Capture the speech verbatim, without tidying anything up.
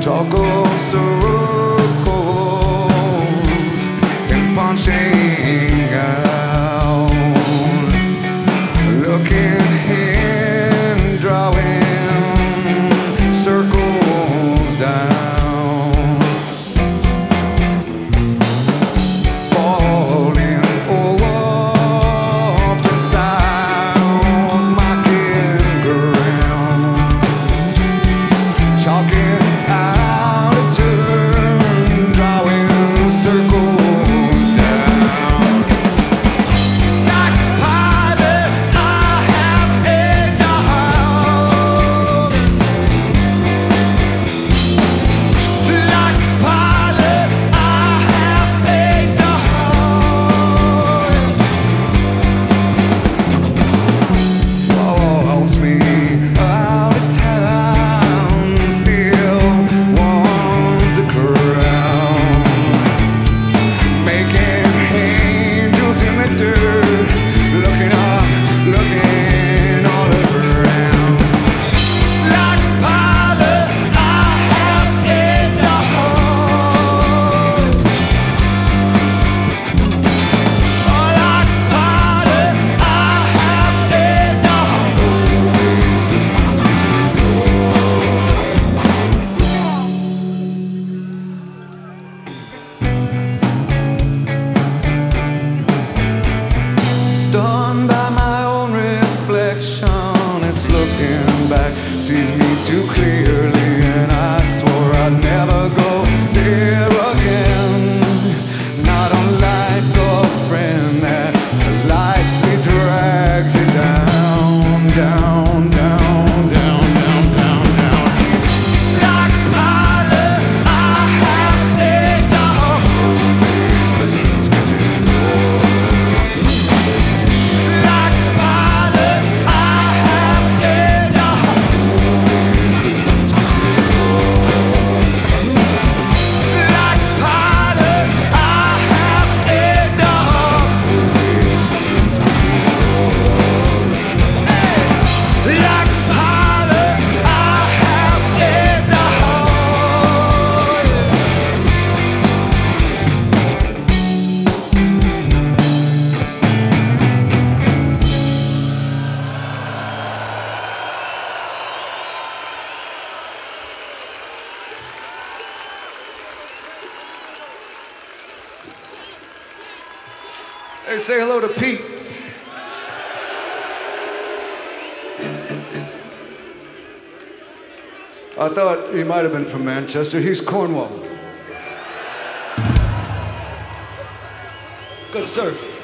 Circle circles and punching out, looking and drawing circles down, falling over beside my ground, talking out of turn, drawing circles down. Like a pilot, I have hit the ground. Like a pilot, I have hit the ground. Walks me out of town, still wants a crown, making angels in the dirt, looking up, looking all around. Like a pilot, I have hit the hole. Oh, like a pilot, I have hit the hole. The sounds get stunned by my own reflection, it's looking back, sees me too clearly, and I swore I'd never go there again. Not unlike a friend that lightly drags you down, down, down, down, down, down, down. Like a pilot, I have hit the hole. Listen, let's get it. Like a pilot, I have hit the hole. Listen, let's get it. Like a pilot, I have hit the hole. Listen, let's get it. Like a pilot, I have hit the hole. Hey, say hello to Pete. I thought he might have been from Manchester. He's Cornwall. Good surf.